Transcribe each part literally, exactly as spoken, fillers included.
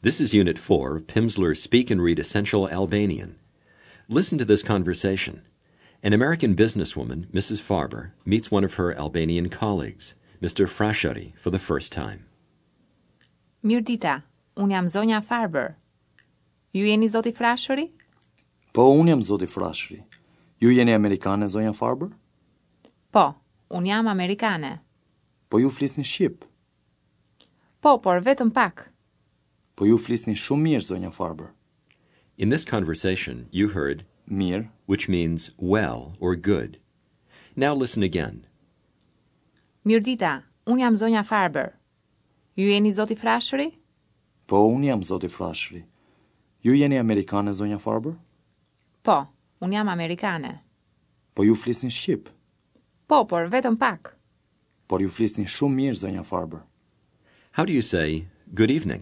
This is Unit four of Pimsleur's Speak and Read Essential Albanian. Listen to this conversation. An American businesswoman, Missus Farber, meets one of her Albanian colleagues, Mister Frashëri, for the first time. Mirdita, unë jam zonja Farber. Ju jeni zoti Frashëri? Po, unë jam zoti Frashëri. Ju jeni amerikane, zonja Farber? Po, unë jam amerikane. Po ju flisni shqip? Po, por vetëm pak. Po ju flisni shumë mirë, zonja Farber. In this conversation, you heard Mirë. which means well or good. Now listen again. Mirdita, unë jam zonja Farber. Ju jeni zoti Frashëri? Po, unë jam zoti Frashëri. Ju jeni amerikane, zonja Farber? Po, unë jam amerikane. Po ju flisni shqip? Po, por vetëm pak. Por ju flisni shumë mirë, zonja Farber. How do you say good evening?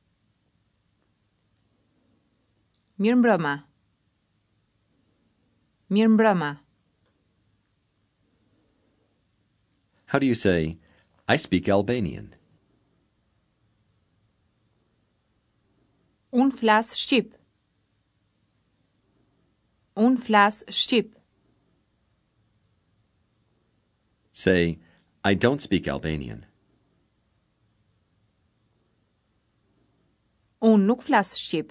Mirë mbrëma. Mirë mbrëma. How do you say I speak Albanian? Unë flas shqip. Unë flas shqip. Say I don't speak Albanian. Unë nuk flas shqip.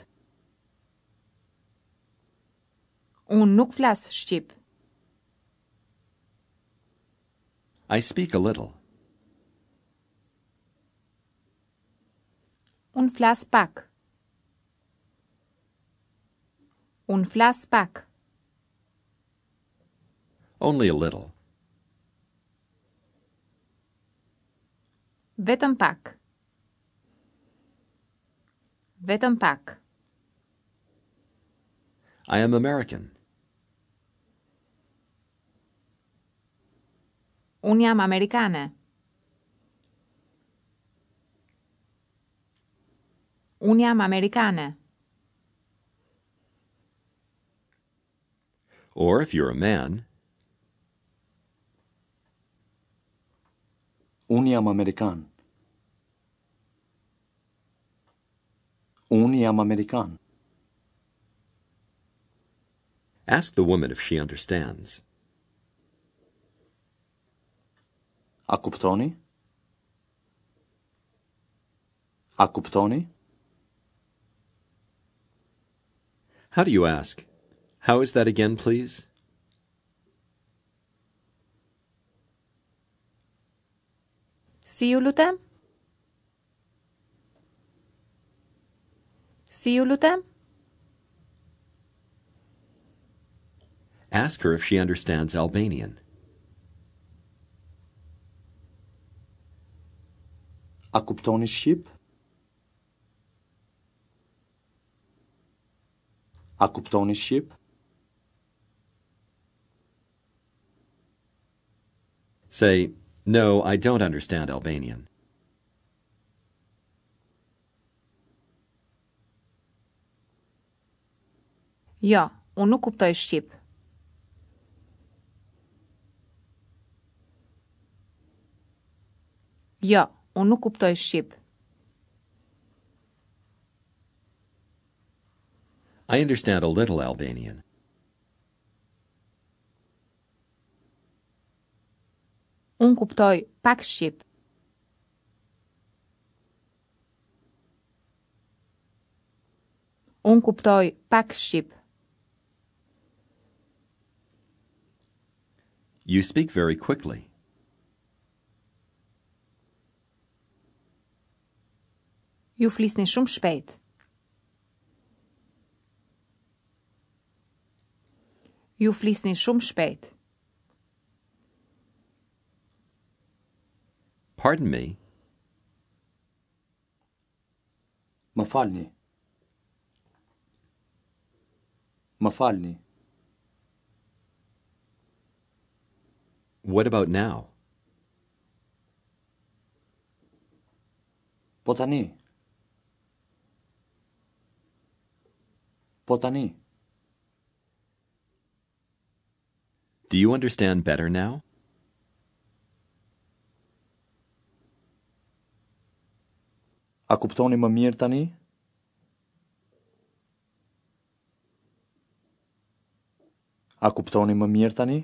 Unë nuk flas shqip. I speak a little. Unë flas pak. Unë flas pak. Only a little. Vetëm pak. Vetëm pak. I am American. Unë jam amerikane. Unë jam amerikane. Or if you're a man, Unë jam amerikan. Unë jam amerikan. ask the woman if she understands. A kuptoni? A kuptoni? How do you ask? How is that again, please? Si ju lutem? Si ju lutem? Ask her if she understands Albanian. A kuptoni shqip? A kuptoni shqip? Say, no, I don't understand Albanian. Jo, unë nuk kuptoj shqip. Jo, unë nuk kuptoj shqip. I understand a little Albanian. Unë kuptoj pak shqip. Unë kuptoj pak shqip. You speak very quickly. Ju flisni shumë shpejt. Ju flisni shumë shpejt. Pardon me, Më falni. Më falni. what about now? Po tani. Po tani. Do you understand better now? A kuptoni më mirë tani? A kuptoni më mirë tani?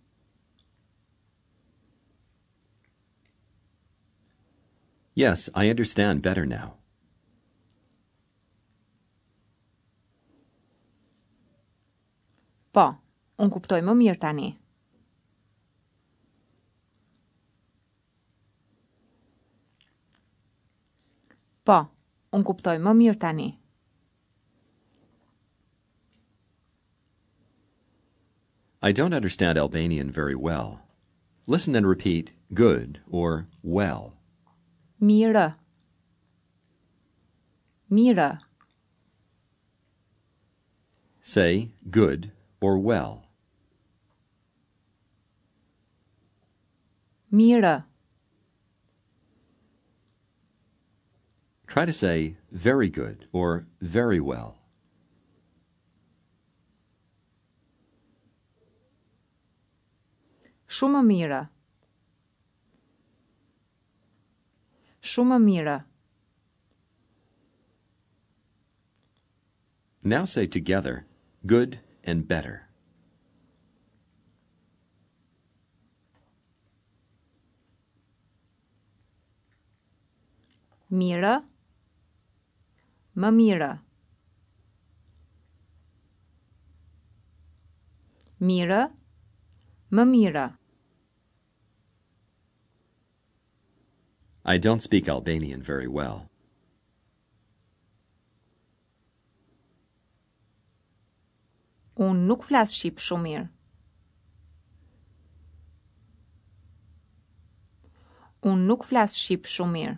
Yes, I understand better now. Po, unë kuptoj më mirë tani. Po, unë kuptoj më mirë tani. I don't understand Albanian very well. Listen and repeat good or well. Mirë. Mirë. Say good or well. Mirë. Try to say very good or very well. Shumë mirë. Shumë mirë. Now say together good and better. Mirë. Më mirë. Mirë. Më mirë. I don't speak Albanian very well. Unë nuk flas shqip shumë mirë. Unë nuk flas shqip shumë mirë.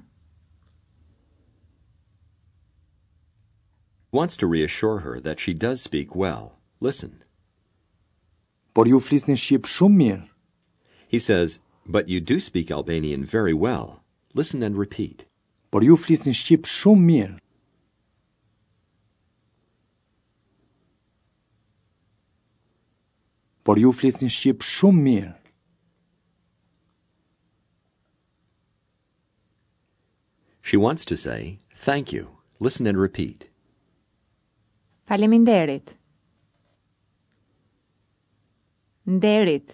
Wants to reassure her that she does speak well. Listen. Por ju flisni shqip shumë mirë. He says, but you do speak Albanian very well. Listen and repeat. Por ju flisni shqip shumë mirë. Por ju flisni shqip shumë mirë. She wants to say, thank you. Listen and repeat. Faleminderit. Nderit.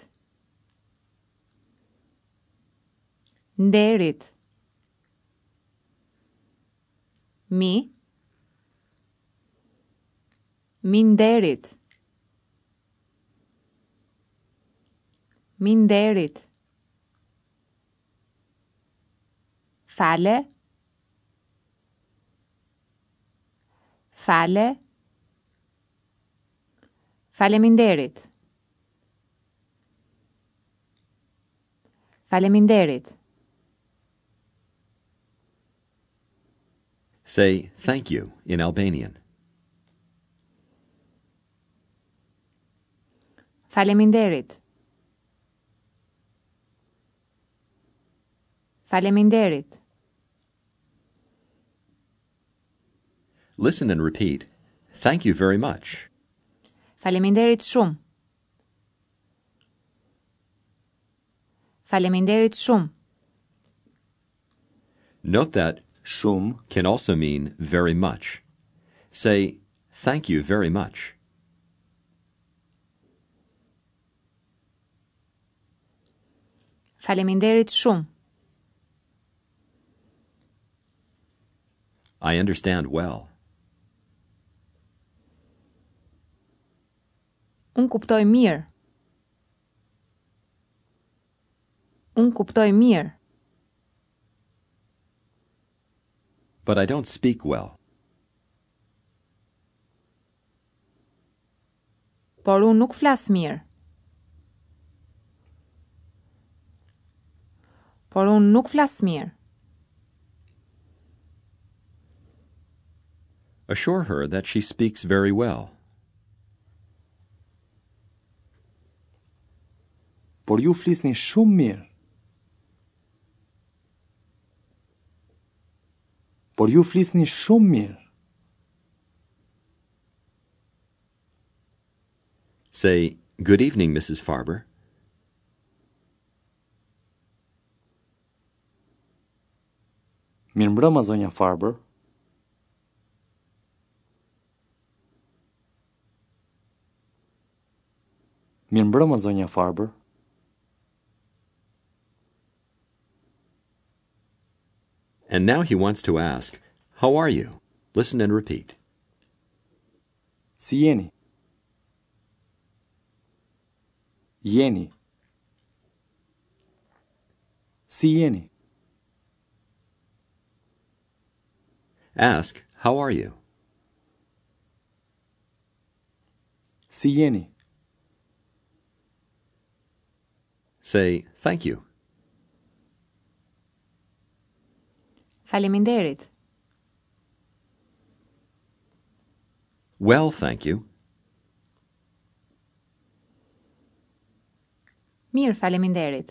Nderit. Mi. Minderit. Minderit. Fale. Fale. Faleminderit. Faleminderit. Say thank you in Albanian. Faleminderit. Faleminderit. Listen and repeat, thank you very much. Faleminderit shumë. Faleminderit shumë. Note that Shumë. can also mean very much. Say thank you very much. Faleminderit shumë. I understand well. Unë kuptoj mirë. Unë kuptoj mirë. But I don't speak well. Por unë nuk flas mirë. Por unë nuk flas mirë. Assure her that she speaks very well. Por ju flisni shumë mirë. Por ju flisni shumë mirë. Say, good evening, Missus Farber. Mirëmbrëma, zonja Farber. Mirëmbrëma, zonja Farber. And now he wants to ask, how are you? Listen and repeat. Si jeni? Jeni. Si jeni? Ask, how are you? Si jeni? Say, thank you. Faleminderit. Well, thank you. Mirë, faleminderit.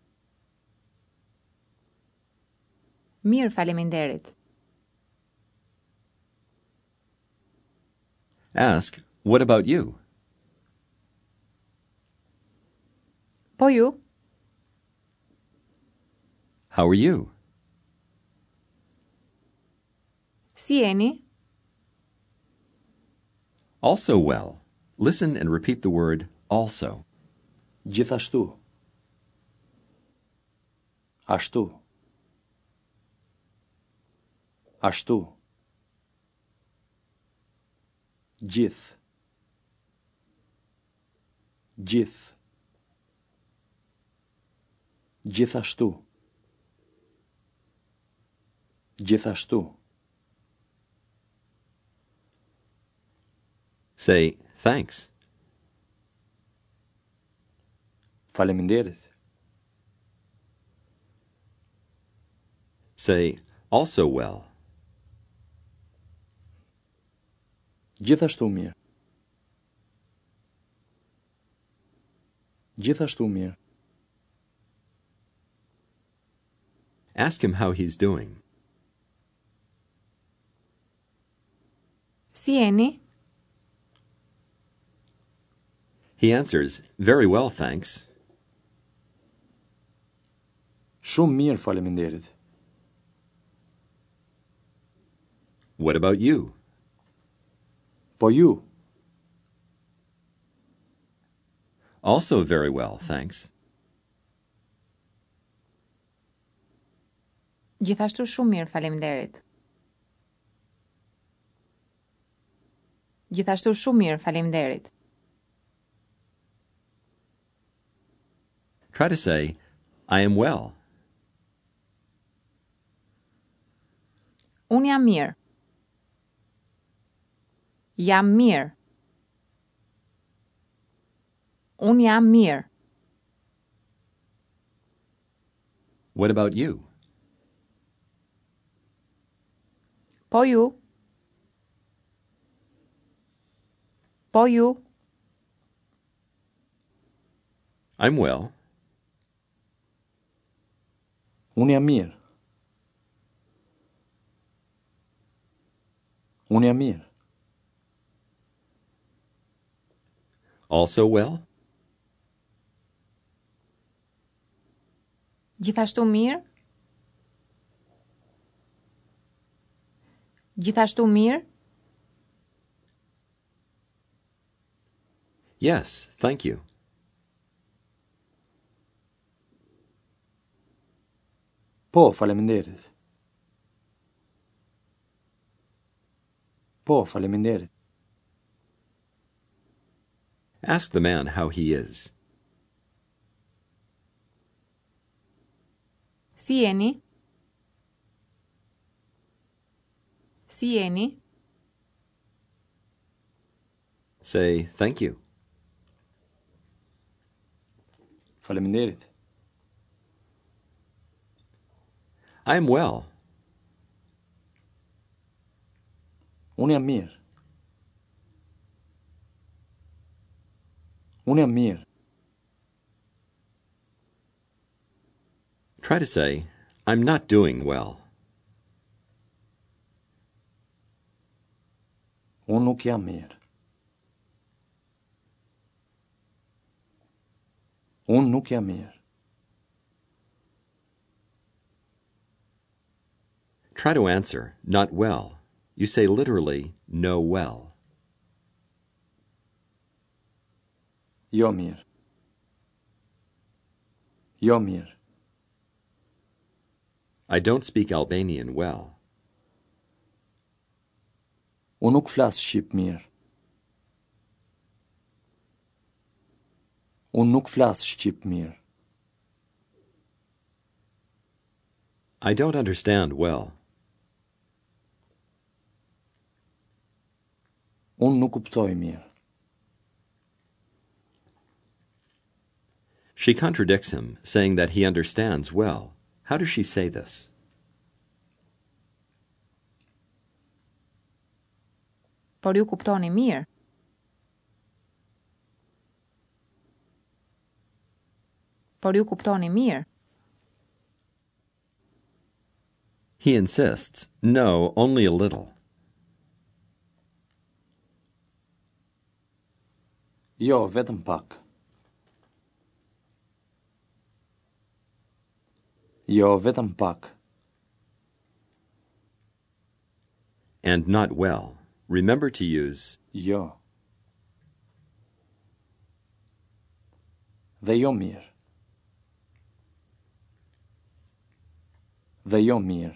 Mirë, faleminderit. Ask, what about you? Po ju? How are you? Si jeni? Also well. Listen and repeat the word also. Gjithashtu. Ashtu. Ashtu. Gjithë. Gjithë. Gjithashtu. Gjithashtu. Say, thanks. Faleminderit. Say, also well. Gjithashtu mirë. Gjithashtu mirë. Ask him how he's doing. Si jeni? He answers, very well, thanks. Shumë mirë, faleminderit. What about you? Po ju? Also very well, thanks. Gjithashtu shumë mirë, faleminderit. Gjithashtu shumë mirë, faleminderit. Try to say, I am well. Unë jam mirë. Jam mirë. Unë jam mirë. What about you? Po ju? Po ju? I'm well. Unë jam mirë. Unë jam mirë. Also well? Gjithashtu mirë? Gjithashtu mirë? Yes, thank you. Po, faleminderit. Po, faleminderit. Ask the man how he is. Si jeni? Si jeni? Say, thank you. Faleminderit. I am well. Unë jam mirë. Unë jam mirë. Try to say, I'm not doing well. Unë nuk jam mirë. Unë nuk jam mirë. Try to answer, not well. You say literally, no well. Jo mirë. Jo mirë. I don't speak Albanian well. Unë nuk flas shqip mirë. Unë nuk flas shqip mirë. I don't understand well. Unë nuk kuptoj mirë. She contradicts him, saying that he understands well. How does she say this? Por ju kuptoni mirë. Por ju kuptoni mirë. He insists, no, only a little. Jo, vetëm pak. Jo, vetëm pak. And not well. Remember to use Jo. Dhe jo mirë. Dhe jo mirë.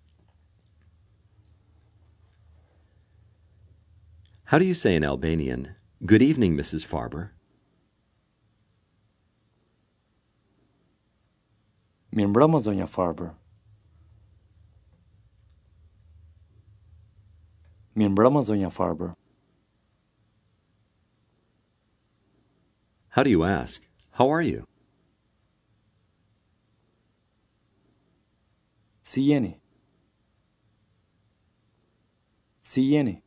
How do you say in Albanian, good evening, Missus Farber? Mirë mbrëma, zonja Farber. Mirë mbrëma, zonja Farber. How do you ask, how are you? Si jeni? Si jeni?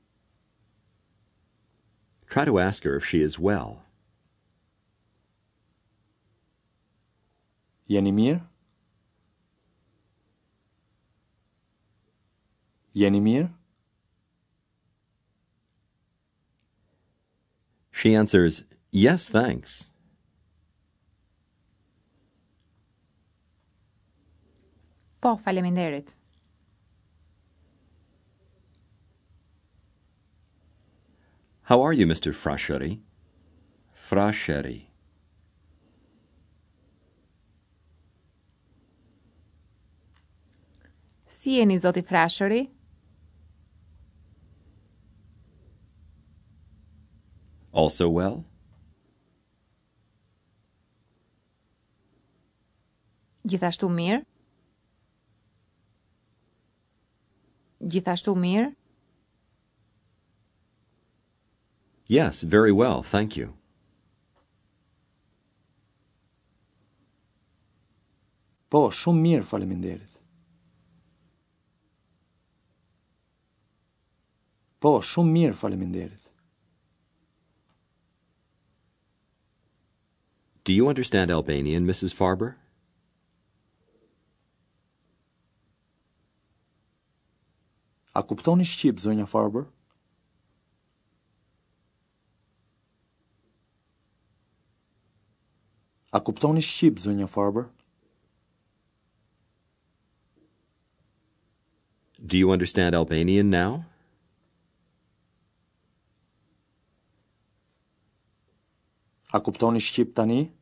Try to ask her if she is well. Jeni mirë? Jeni mirë? She answers, yes, thanks. Po, faleminderit. How are you, Mister Frasheri? Frasheri. Si jeni, zoti Frashëri? Also well? Gjithashtu mirë? Gjithashtu mirë? Yes, very well, thank you. Po, shumë mirë, faleminderit. Po, shumë mirë, faleminderit. Do you understand Albanian, Missus Farber? A kuptoni shqip, zonja Farber? A kuptoni shqip, zonja Farber? Do you understand Albanian now? A kuptoni shqip tani?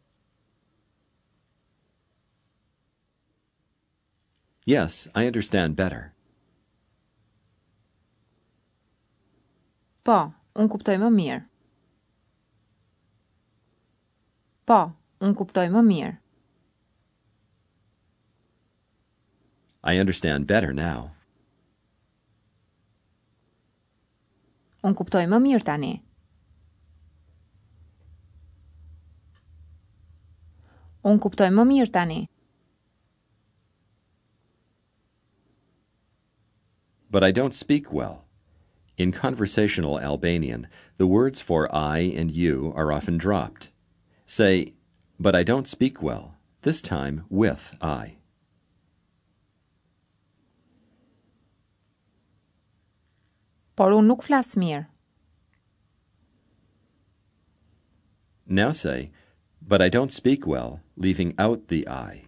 Yes, I understand better. Po, unë kuptoj më mirë. Po, unë kuptoj më mirë. I understand better now. Unë kuptoj më mirë tani. Unë kuptoj më mirë tani. But I don't speak well. In conversational Albanian, the words for I and you are often dropped. Say, but I don't speak well, this time with I. Por unë nuk flas mirë. Now say, but I don't speak well, leaving out the I.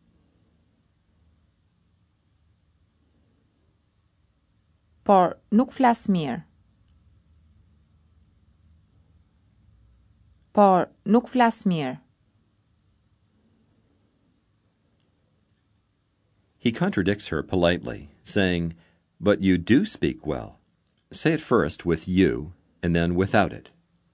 Por nuk flas mirë. Por nuk flas mirë. He contradicts her politely, saying, "But you do speak well." Say it first with you, and then without it.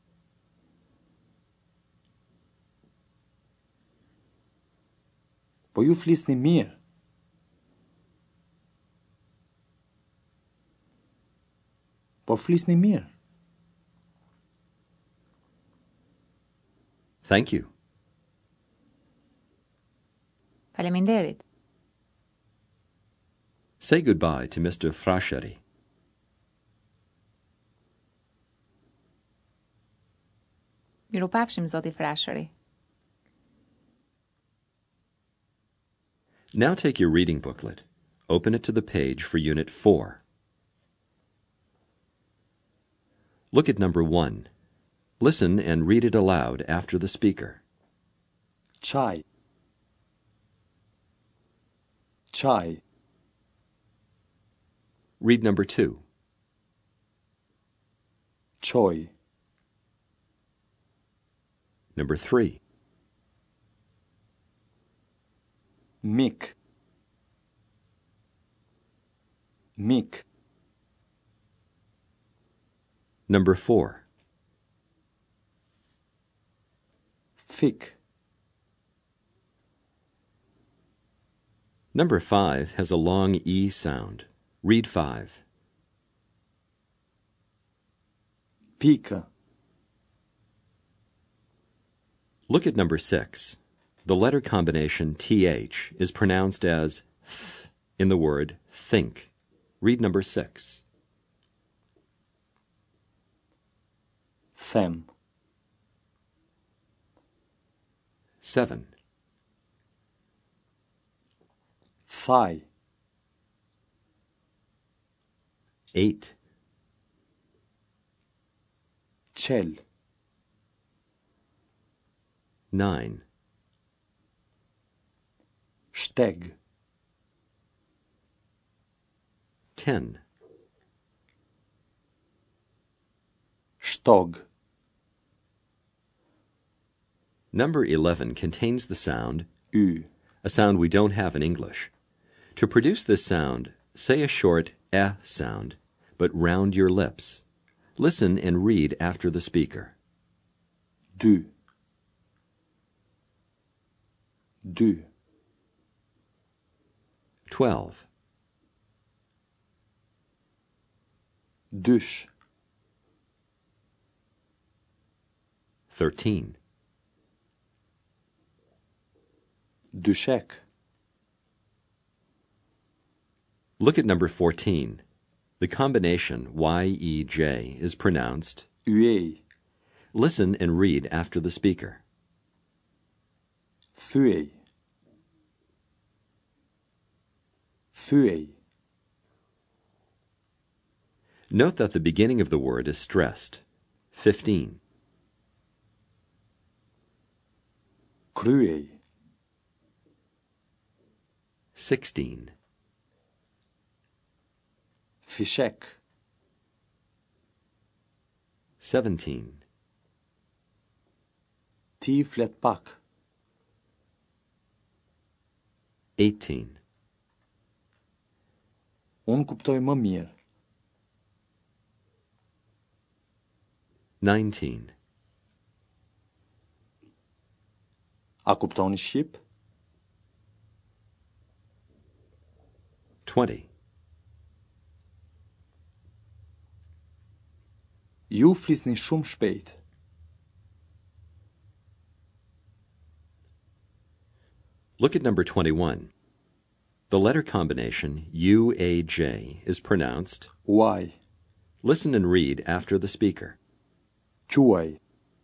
Po ju flisni mirë. Po flisni mirë. Thank you. Faleminderit. Say goodbye to Mister Frasheri. Mirupafshim, zoti Frasheri. Now take your reading booklet. Open it to the page for Unit four. Look at number one. Listen and read it aloud after the speaker. Çaj. Çaj. Read number two. Çoj. Number three. Mik. Mik. Number four. Fik. Number five has a long E sound. Read five. Pika. Look at number six. The letter combination T H is pronounced as th in the word think. Read number six. Them. Seven. Thaj. Eight. Qel. Nine. Shteg. Ten. Shtog. Number eleven contains the sound Y. a sound we don't have in English. To produce this sound, say a short eh sound, but round your lips. Listen and read after the speaker. Du. Du. Twelve. Dysh. Thirteen. Dyshek. Look at number fourteen. The combination Y E J is pronounced. Yej. Listen and read after the speaker. Thyej. Thyej. Note that the beginning of the word is stressed. Fifteen. Kryej. Sixteen. Fishek. Seventeen. Ti flet pak. Eighteen. Unë kuptoj më mirë. Nineteen. A kuptoni shqip? Twenty. Ju flisni shumë shpejt. Look at number twenty-one. The letter combination U A J is pronounced. Uaj. Listen and read after the speaker. Quaj.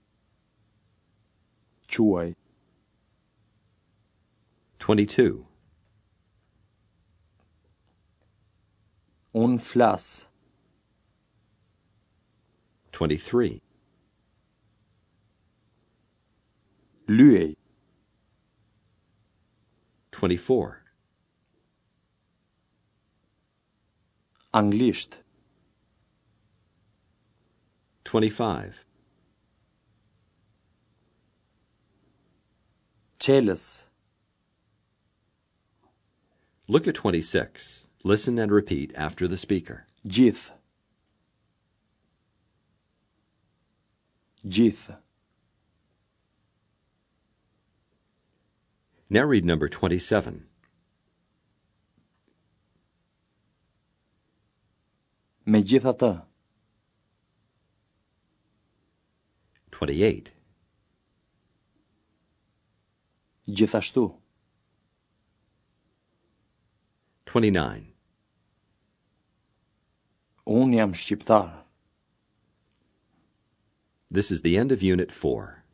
Quaj. Twenty-two. Unë flas. Twenty-three. Lyej. Twenty-four. Anglisht. Twenty-five. Qelës. Look at twenty-six. Listen and repeat after the speaker. Gjithë. Gjithë. Now read number twenty-seven. Megjithatë. twenty-eight. Gjithashtu. twenty-nine. Unë jam shqiptar. This is the end of Unit four.